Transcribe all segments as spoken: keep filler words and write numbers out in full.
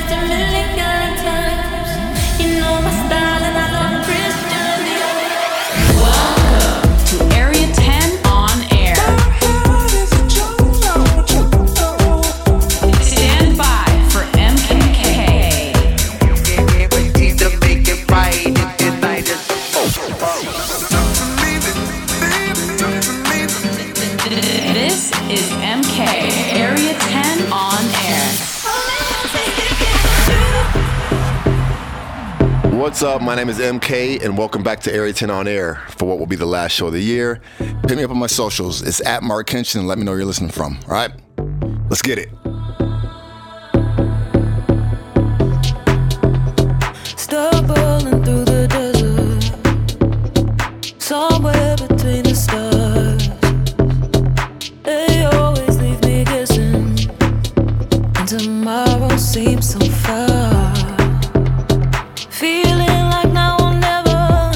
What's up? My name is M K, and welcome back to Area ten On Air for what will be the last show of the year. Hit me up on my socials. It's at Mark Kenshin, and let me know where you're listening from. All right? Let's get it. Stumbling through the desert, somewhere between the stars. They always leave me guessing, and tomorrow seems so far. Feeling like now or never,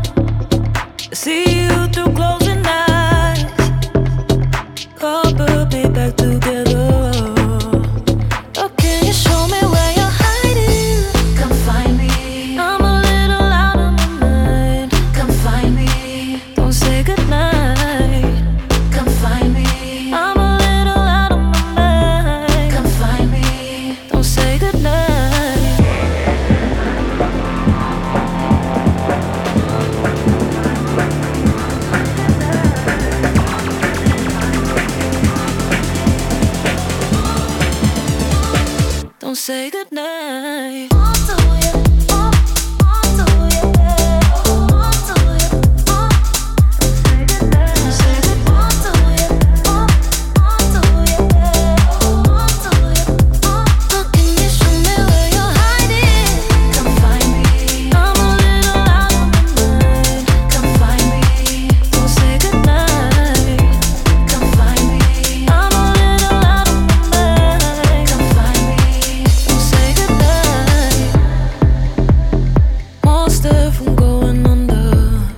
see you through closing eyes. Come put me back together. Oh, can you show me where you're hiding? Come find me. I'm a little out of my mind. Come find me. Don't say goodnight. Come find me. I'm a little out of my mind. Come find me. Don't say goodnight. Don't say goodnight. On to you, on, on to you, on to you, on. Say goodnight. Say goodnight. On to you, on, on to you, on to you, on. But can you show me where you're hiding? Come find me. I'm a little out of my mind. Come find me. Don't say goodnight. Come find me. I'm a little out of my mind. Come find me. Don't say goodnight. Monster from going under.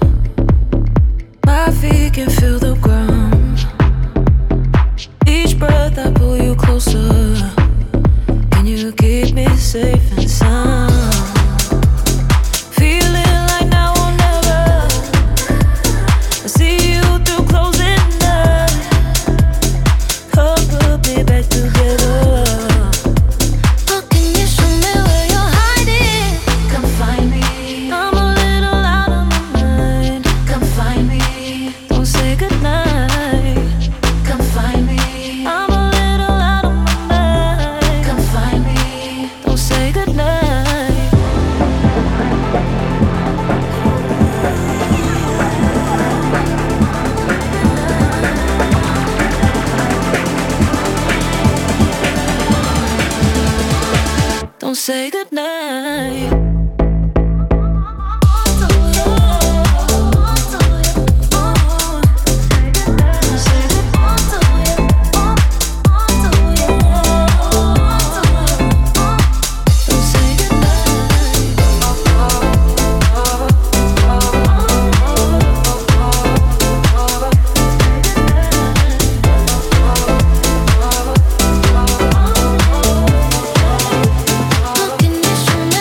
My feet can feel the ground. Each breath I pull you closer. Can you keep me safe and sound? Feeling like now or never. I see you through closing eyes. Come put me back together. But can you show me where you're hiding? Come find me. I'm a little out of my mind. Come find me. Don't say goodnight. Come find me. I'm a little out of my mind. Come find me. Don't say goodnight. Don't say goodnight. Can you show me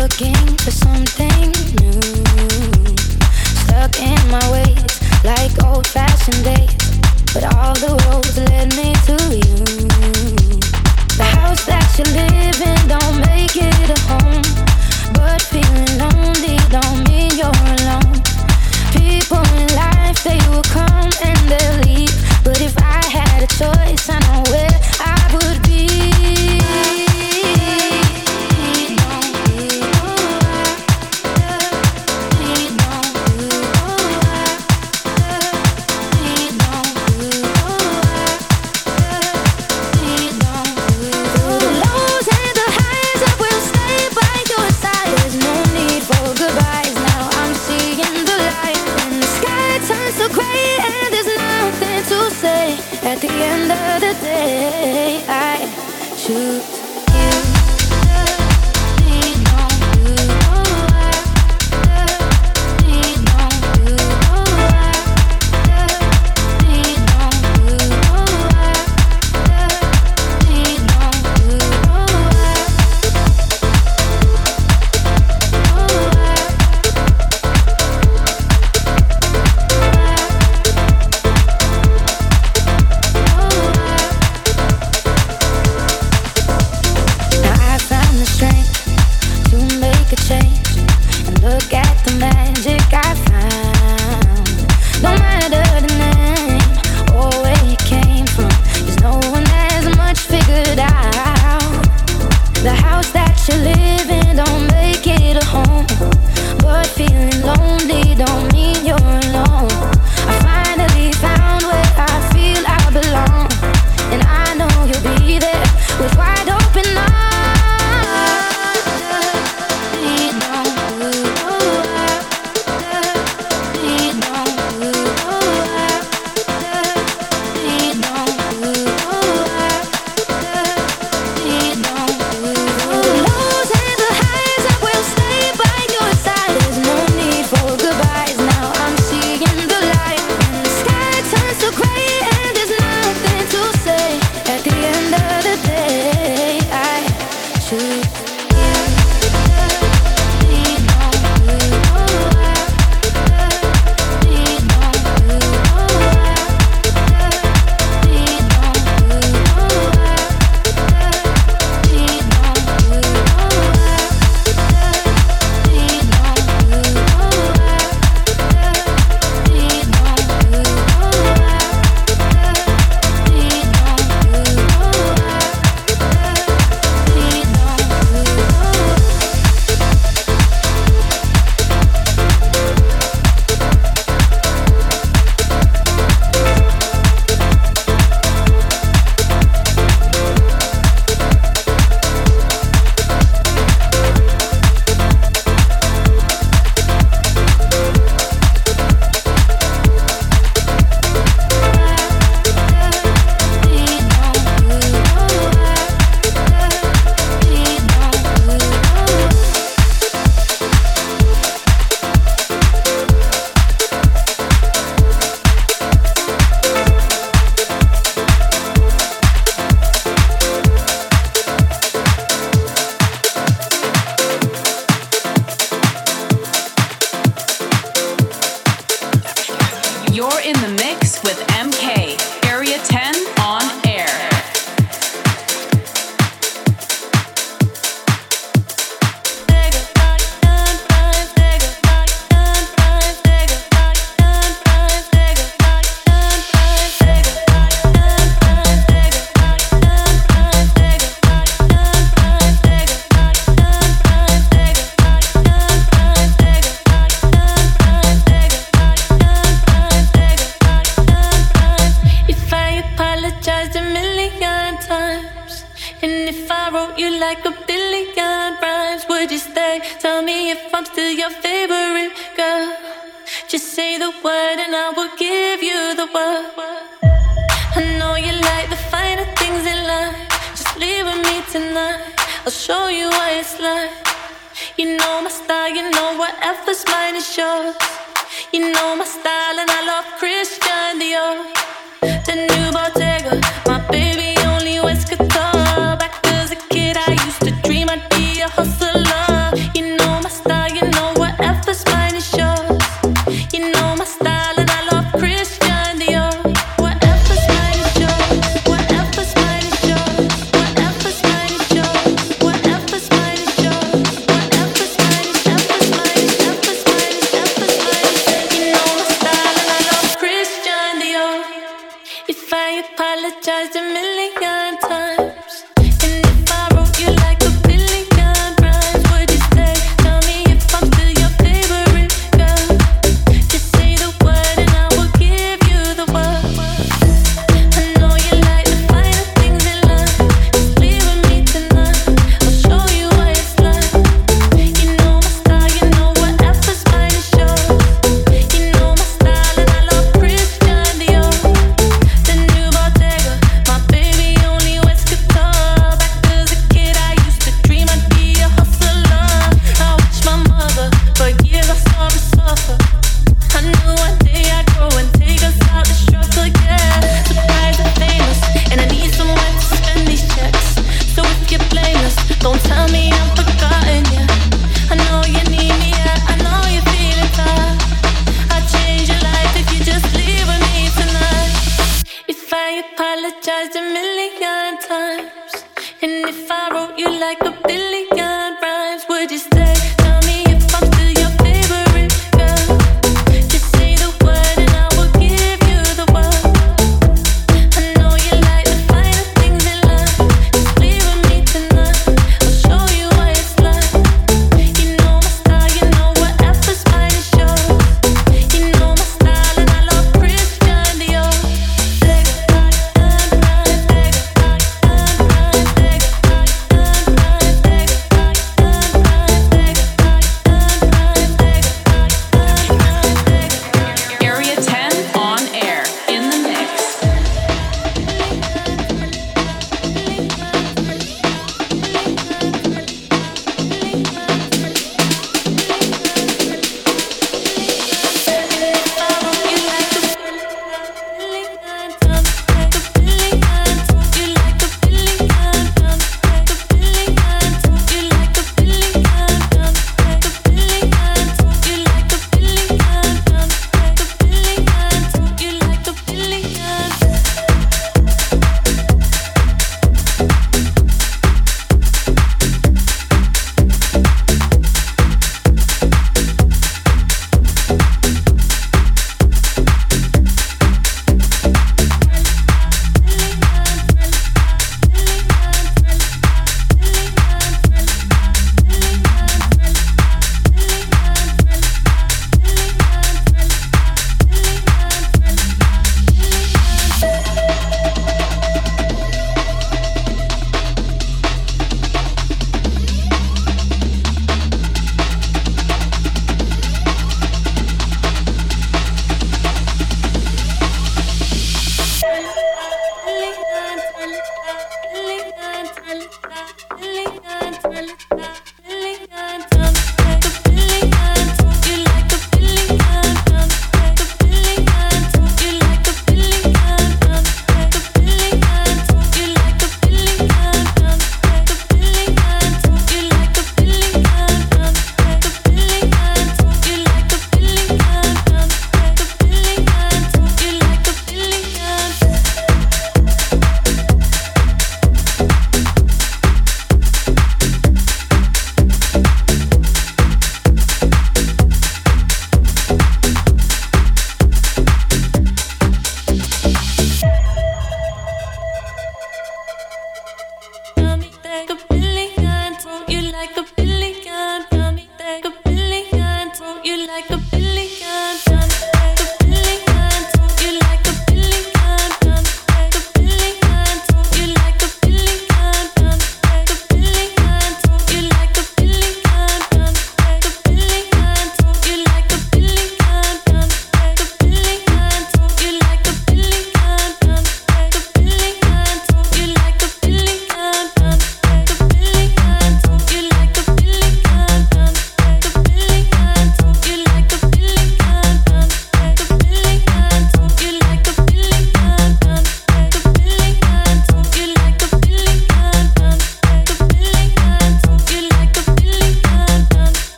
looking for something new. Stuck in my ways like old-fashioned days, but all the roads led me to you. The house that you live in don't make it a home, but feeling lonely don't mean you're alone. People in life, they will come and they'll leave, but if I had a choice, I know where I would be. At the end of the day, I choose you. like a billion rhymes. Would you stay? Tell me if I'm still your favorite girl. Just say the word and I will give you the word. I know you like the finer things in life. Just leave with me tonight. I'll show you what it's like. You know my style, you know whatever's mine is yours. You know my style and I love Christian Dior. The new Bottega, my baby only wears guitar. Back as a kid I used to dream I'd be a hustler. You know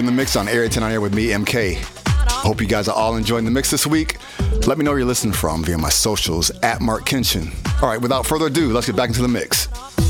in the mix on Area ten on Air with me, M K. Hope you guys are all enjoying the mix this week. Let me know where you're listening from via my socials at Mark Kenshin. All right, without further ado, let's get back into the mix.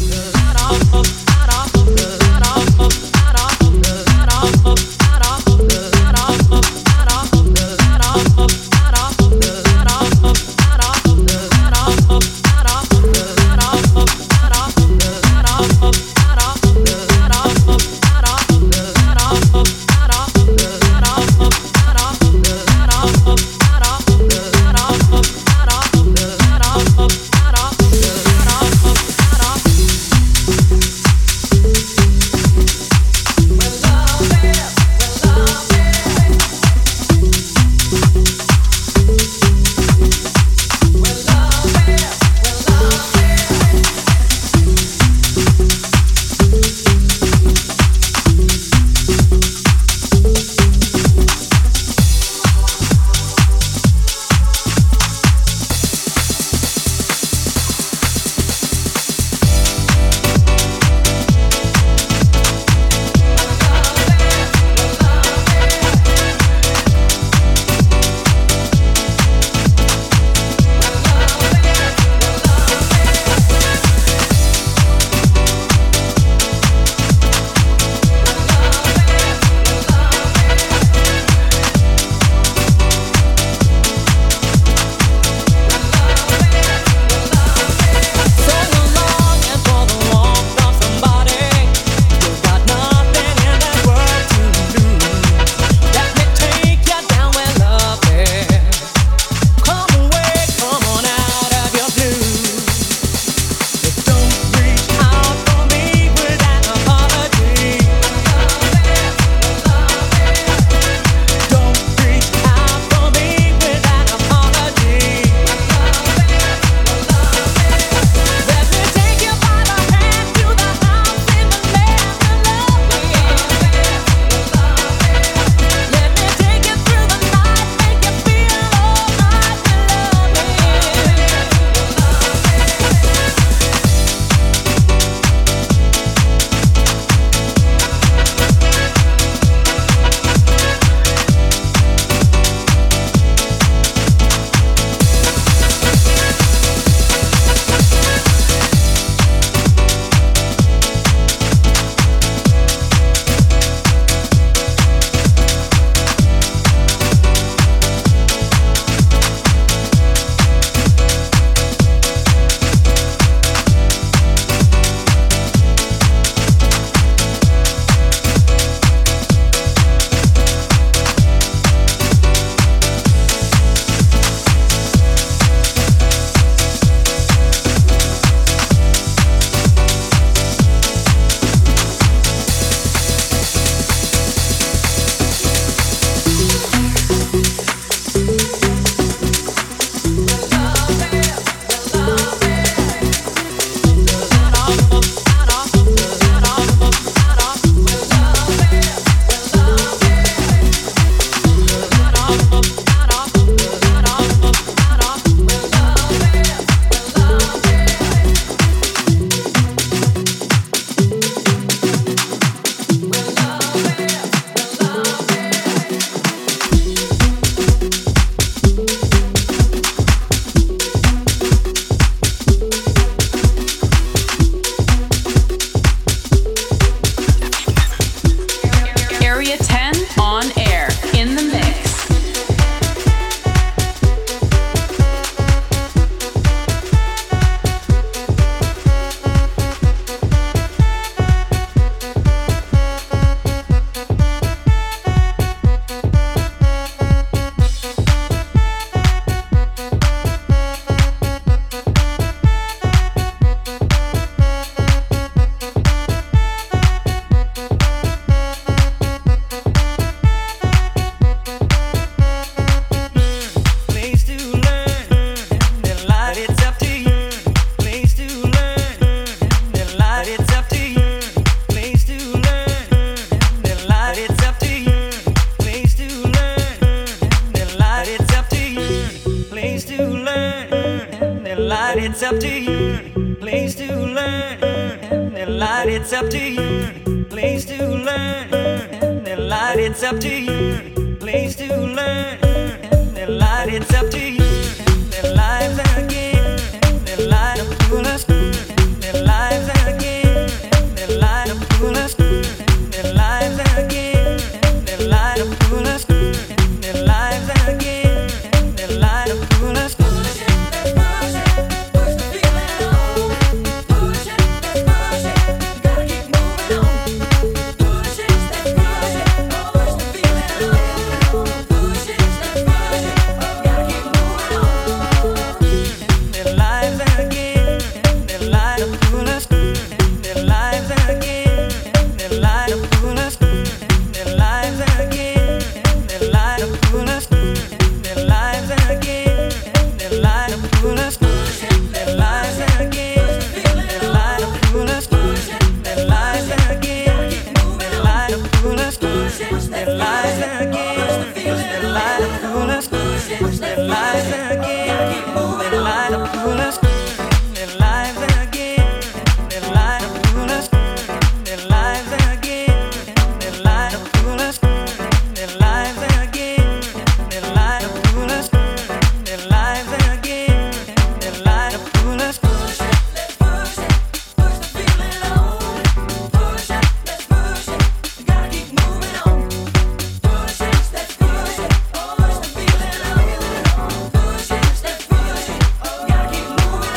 it's up to you. Place to learn and light, it's up to you. Place to learn and light, it's up to you. Place to learn. Their light, it's up to you. Their lives again. Their light up to us. Their lives again. Their light up to us. Their lives again. Their light up to us. Their lives again. Their light up to us. Push it, let's push it, push the feeling on. Push it, let's push it, gotta keep moving on. Push it, let's push it, push the feeling on. Push it, let's push it, gotta keep moving on. Their lives again. Their light up to us. Their lives again. Their light up to us. Their lives again. Their light up to us. Their lives again. Their light up to us. Their lives again. Their light up to us. Their lives again. Their light up to us. Their lives again. Their light up to us. Their lives again. Their light up to us. Their lives again. Their light up to us. Their lives again. Their light up to us. Their lives again. Their light up to us. Their lives again. Their light up to us. Push it, let's push it, push the feeling on. Push it, let's push it, gotta keep moving on. Push it, let's push it, push the feeling on. Push it, let's push it, gotta keep moving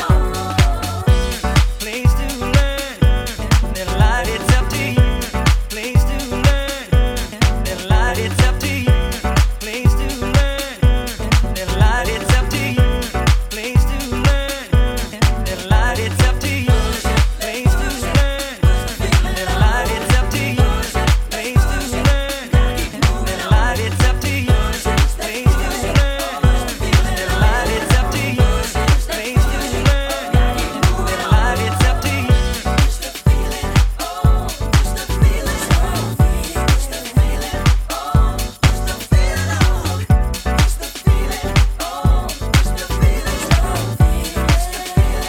on. Place to learn. Their light, it's up to you. Place to learn. Their light, it's up to you. Place to learn. Their light, it's up to you. Place to learn. Their light, it's up to you. Place to learn. Their light, it's up to you. Place to learn. Their light, it's up to you. Place to learn. Their light, it's up to you. Place to learn. Their light, it's up to you. Push the feeling on, push the feeling on. Push the feeling on, push the feeling on. Push the feeling on, push the feeling on. Push the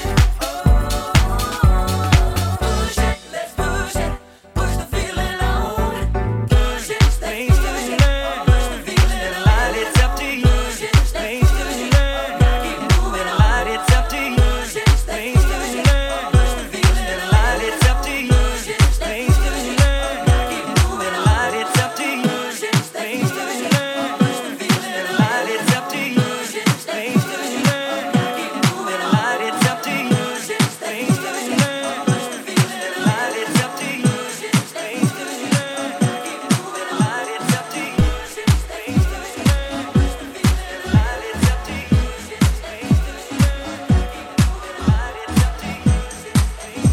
feeling on. Push it, let's push it, push the feeling on. Push it, let's Place to push it, learn. push the feeling Their on. light, it's up to you. Push it, let's Place to push it, learn. gotta keep moving Their on. light, it's up to you. Push it, let's Place to push it, learn. push the feeling Their on. light, it's up to you. Push it, let's Place to push it, learn. gotta keep moving Their on. light, it's up to you. Push it, let's Place to push it, learn. push the feeling Their on. light, it's up to you. Push it, let's Place to push it, learn. gotta keep moving Their on. light, it's up to you. Push it, let's Place to push it, learn. push the feeling Their on. light, it's up to you. Push it, let's Place to push it, learn. gotta keep moving Their on. light, it's up to you. Push it, let's push it, push the feeling on. Light, it's up to you. Push it, let's push it, gotta keep moving on. Light, it's up to you.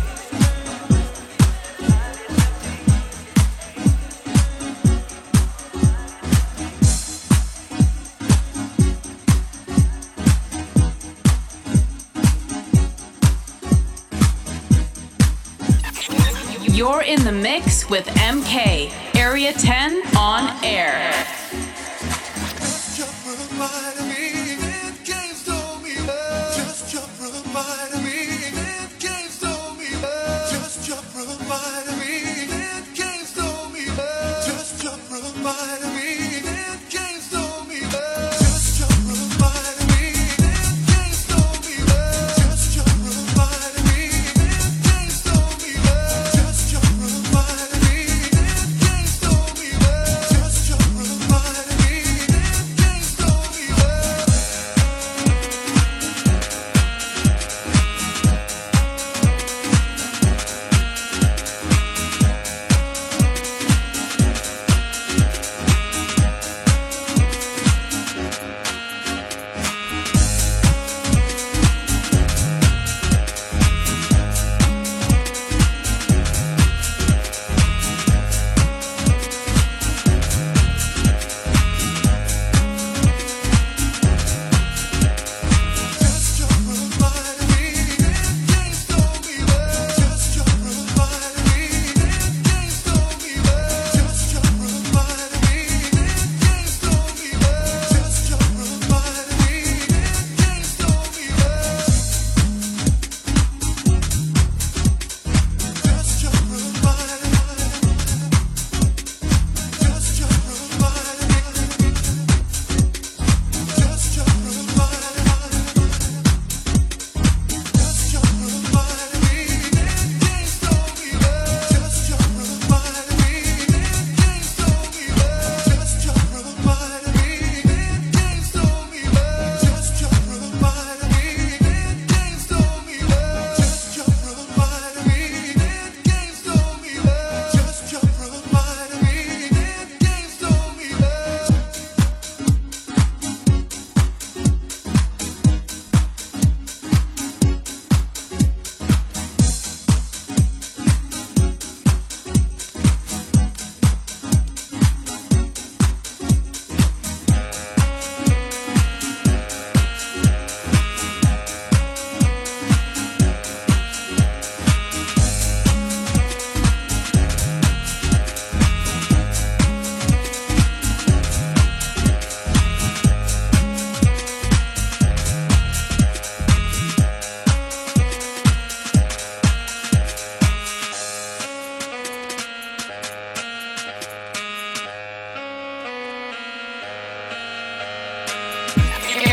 You're in the mix with M K, Area ten on air. Just jump right of me, and can't stop me. Just jump right of me, and can't stop me. Just jump right of me, and can't stop me. Just jump right of me, and can't stop me. Just jump right of me, and can't stop me. Just jump right of me, and can't stop me. Just jump right of me, and can't stop me. Just jump right of me, and can't stop me.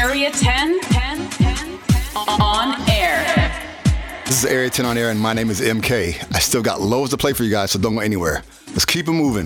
Area ten, ten, ten, on air. This is Area ten on air, and my name is M K. I still got loads to play for you guys, so don't go anywhere. Let's keep it moving.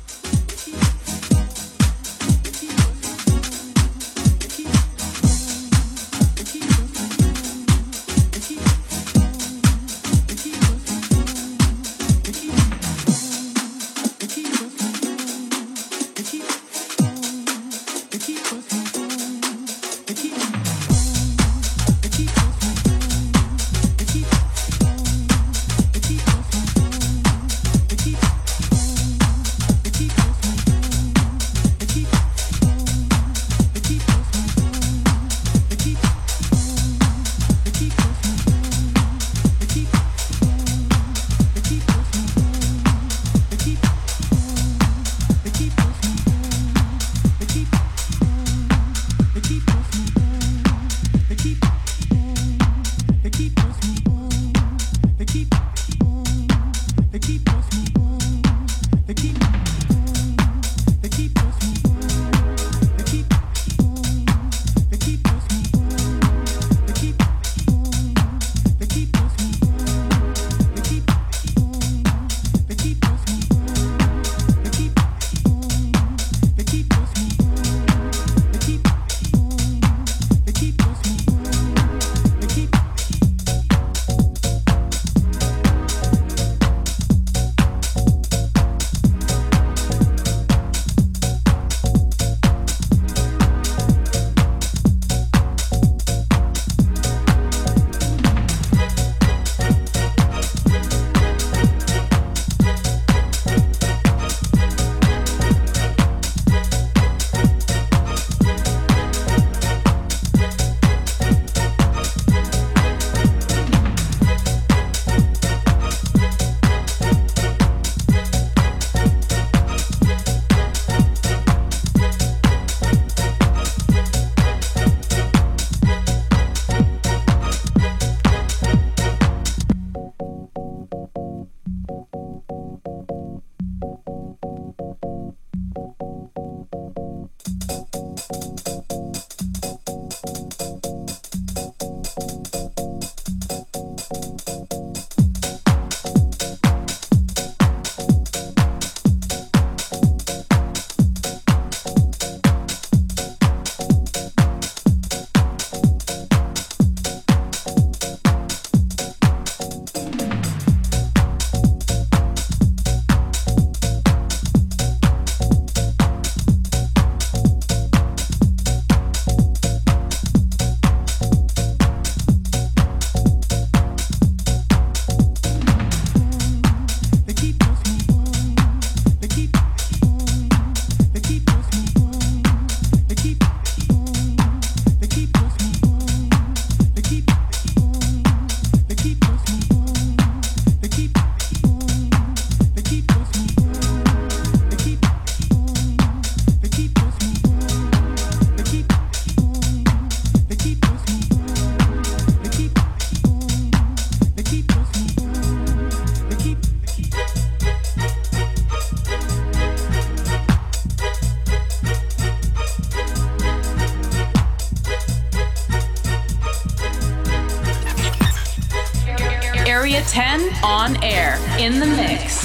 Area ten on air, in the mix.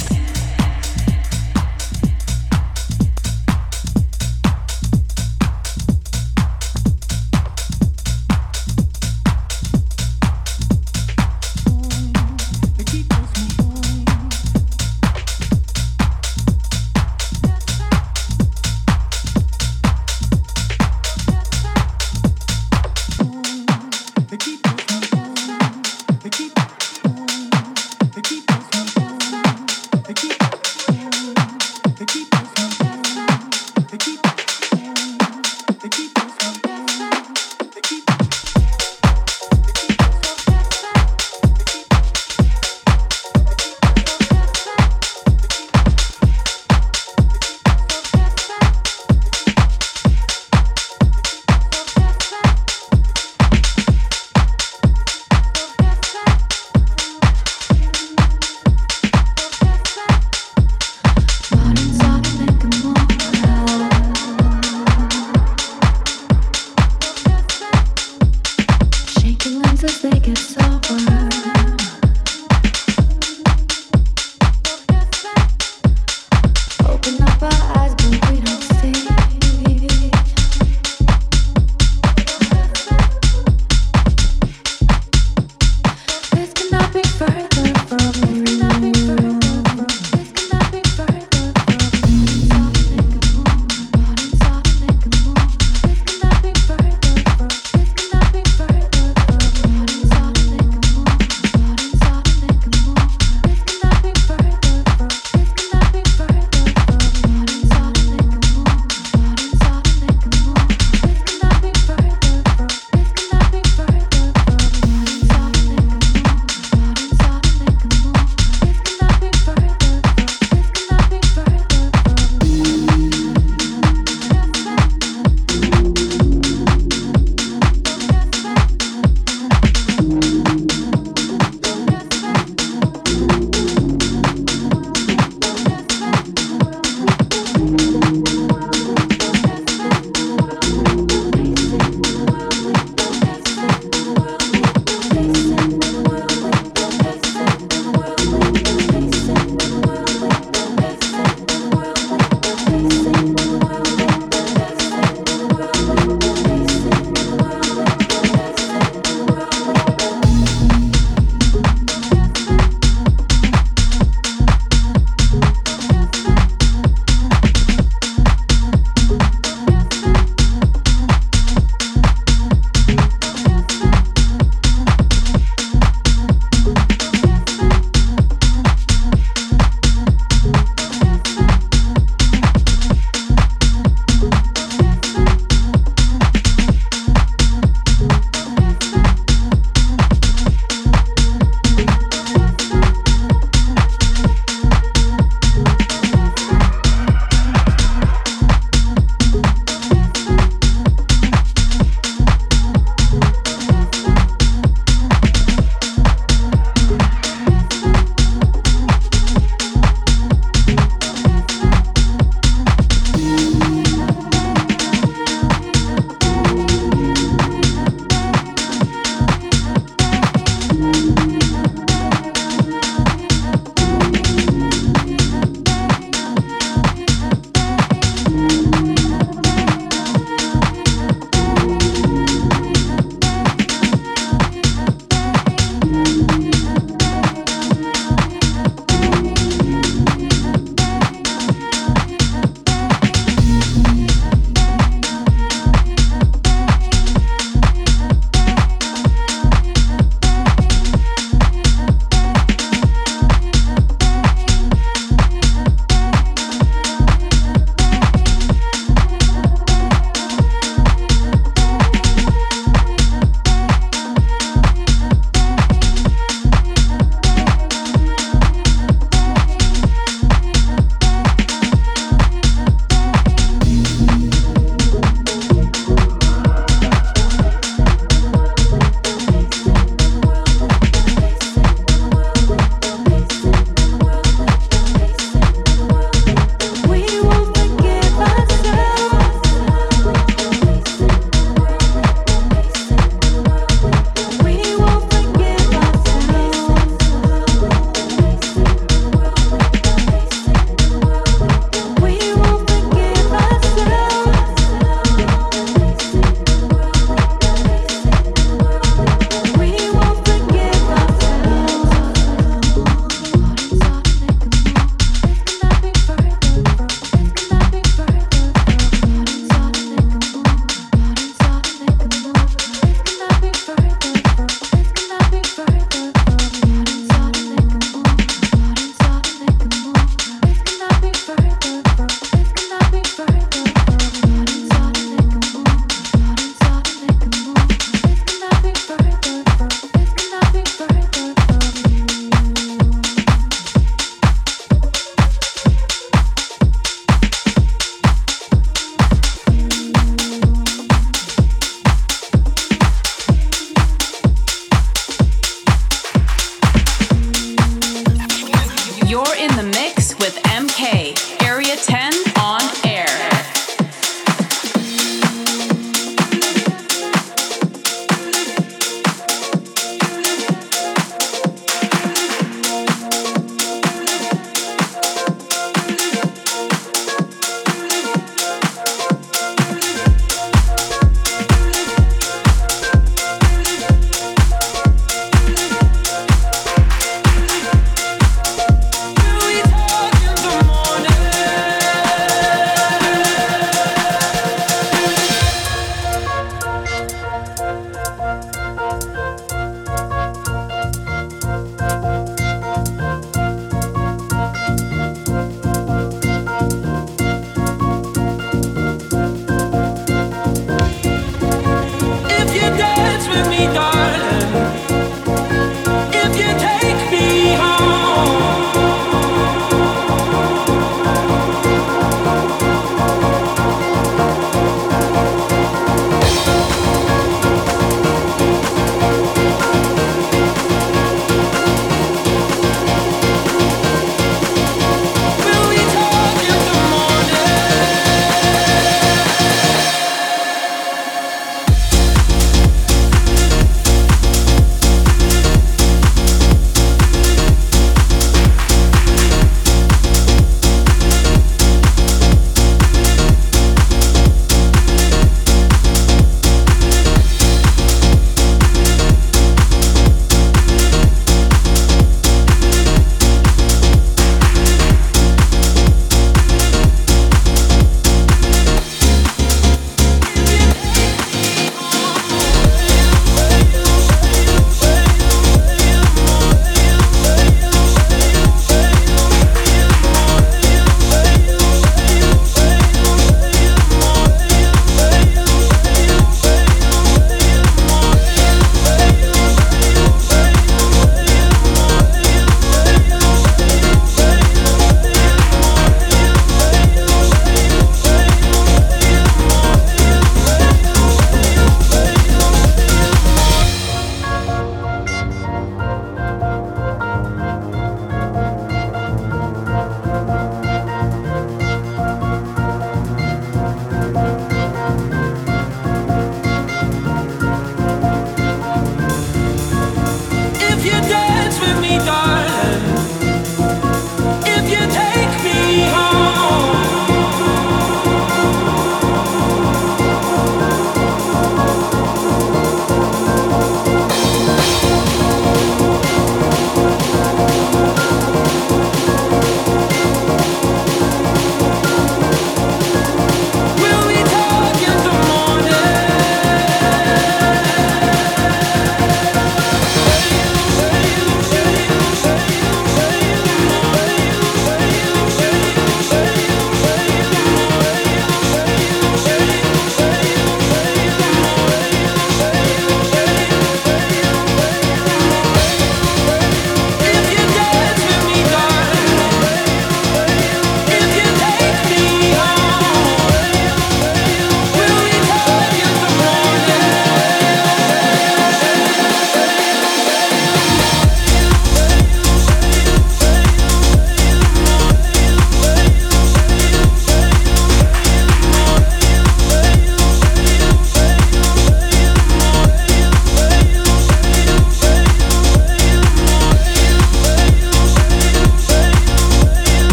They keep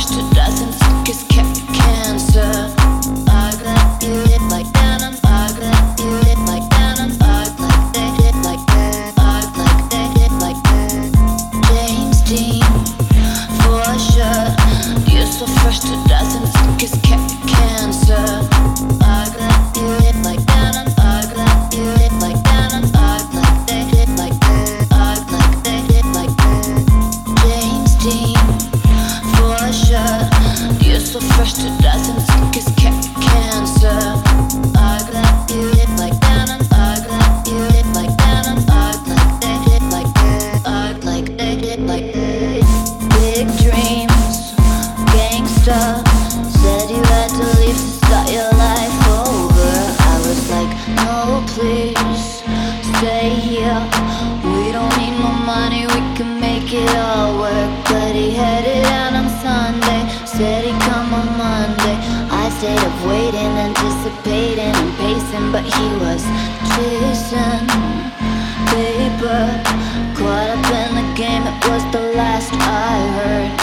fresh to dozens, kiss cancer. I got you hit like denim. I got you hit like denim. I like they hit like that. I like they hit like that. James Dean, for sure. You're so fresh to dozens, kiss cancer. I got you hit like denim. I got you hit like denim. I like they hit like that. I like they hit like that. James Dean, for sure. You're so fresh to dozens, kiss cancer. I got you hit like denim. I got you hit like denim. I like they hit like that. I like they hit like that. Big dreams, gangsta. Said you had to leave to start your life over. I was like, no, please stay here. We don't need no money, we can make it all work. But he headed out on Sunday, said he'd come on Monday. I stayed up waiting, anticipating and pacing, but he was chasing paper. Caught up in the game, it was the last I heard.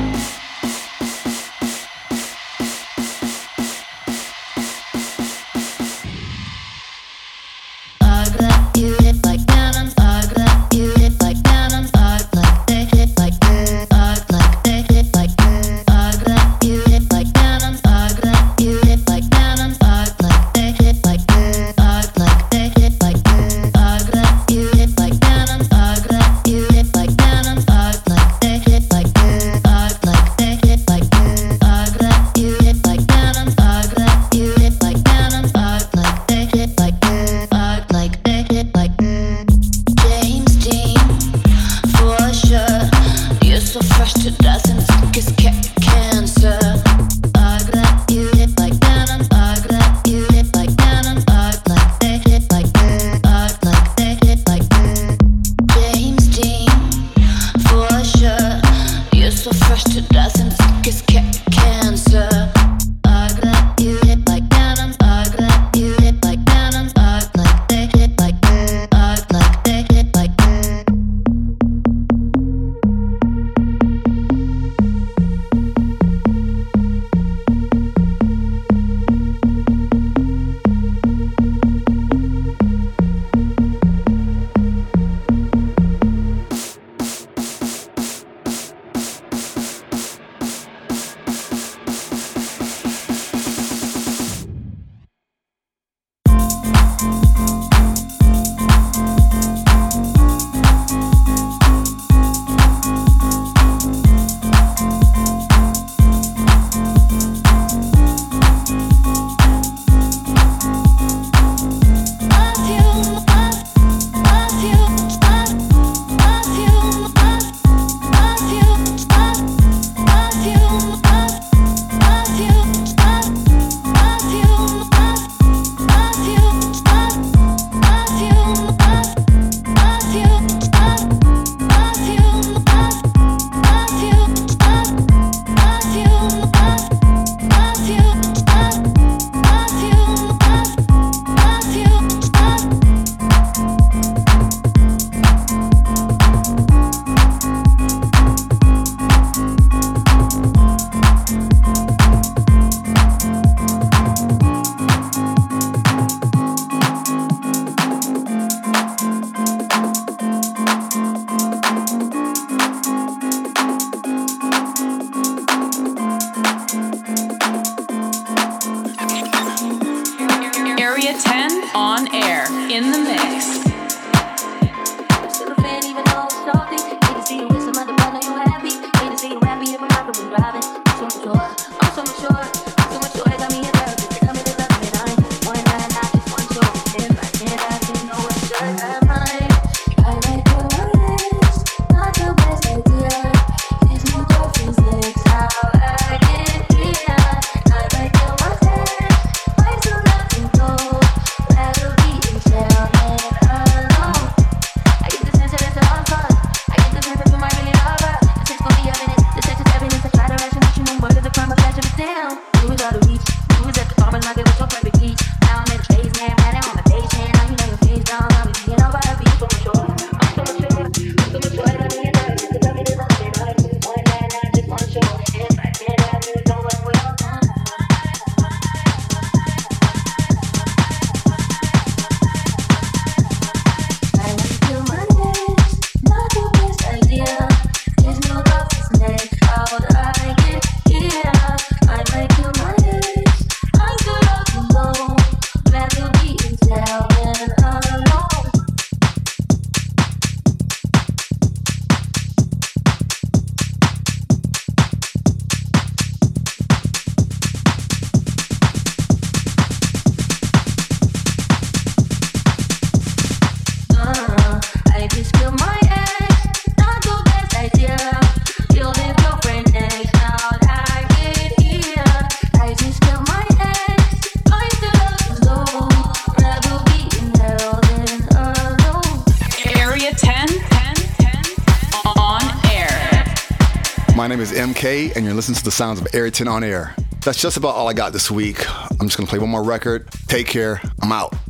I got you hit like denim. I got you hit like denim. I like they hit like that. I like they hit like that. I got you hit like denim. I got you hit like denim. I like they hit like that. I like they hit like that. I got you hit like denim. I got you hit like denim. I like they hit like that. I like they hit like that. I got you hit like denim. I got you hit like denim. I like they hit like that. I like they hit like that. James Dean, for sure. You're so fresh to dozens, kiss cancer. I got you hit like denim. I got you hit like denim. I like they hit like that. I like they hit like that. James Dean, for sure. You're so fresh to dozens, kiss cancer. I got you hit like denim. I got you hit like denim. I like they hit like that. I like they hit like that. Area ten on air in the mix. Still a fan even though it's salty. Hate to see you with some other brother, you happy. Hate to see you happy if I'm not the one driving. I'm so mature, I'm so mature, I'm so mature. They got me a therapist. Tell me they love me, and I ain't one night, I just want you. If I can't, I can know it's just I might. I like the honest, not the best idea. These new girlfriends, that's how I get here. I like the one that, why so nothing gold. Rather be in jail. My name is M K, and you're listening to the sounds of Area ten on Air. That's just about all I got this week. I'm just going to play one more record. Take care. I'm out.